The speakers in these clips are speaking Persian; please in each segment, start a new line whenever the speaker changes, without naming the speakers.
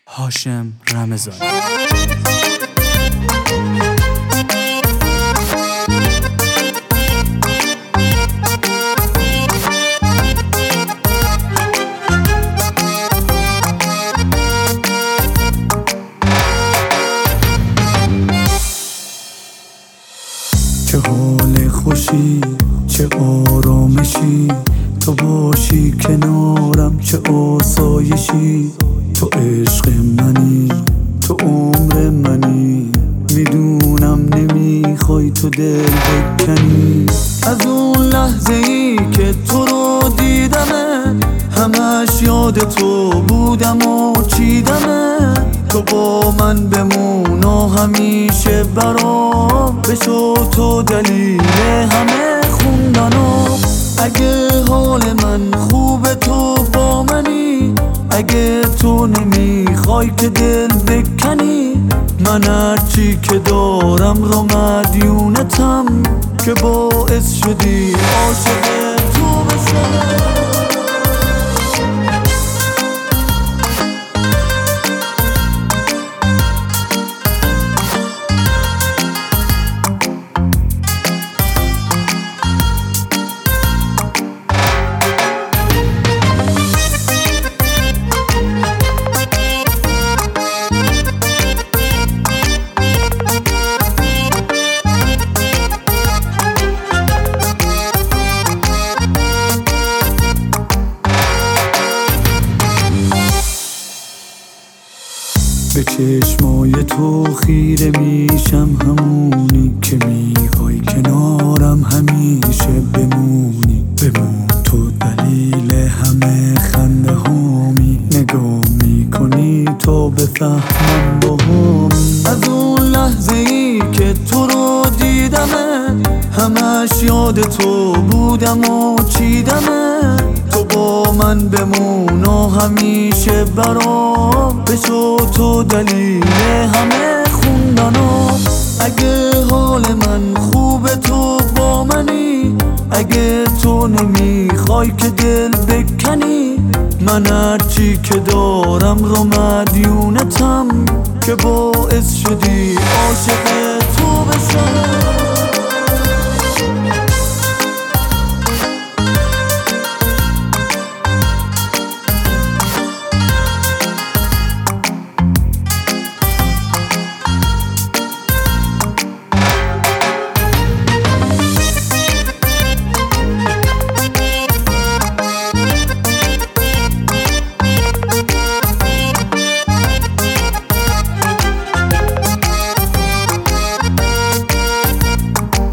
هاشم رمضانی.
چه حال خوشی، چه آرامشی، تو باشی کنارم، چه آسایشی. تو عشق منی، تو عمر منی، میدونم نمیخوای تو دل بکنی. از اون لحظه ای که تو رو دیدمه، همش یاد تو بودم و چیدمه. تو با من بمون و همیشه برام بشو تو دلیل همه خوندنم. اگه حال من خوبه تو با منی، اگه تو نمیخوای که دل بکنی، من هرچی که دارم رو مدیونتم که باعث شدی عاشق تو بشم. به چشمای تو خیره میشم، همونی که میخوای کنارم همیشه بمونی. بمون تو دلیل همه خنده هامی، نگاه میکنی تا بفهمم با هامی. از اون لحظه ای که تو رو دیدمه، همش یاد تو بودم و چیدمه. تو با من بمون و همیشه برام بشو تو دلیل همه خوندنم. اگه حال من خوبه تو با منی، اگه تو نمیخوای که دل بکنی، من هرچی که دارم رو مدیونتم که باعث شدی عاشق تو بشم.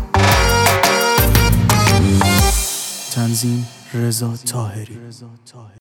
تنظیم رضا طاهری.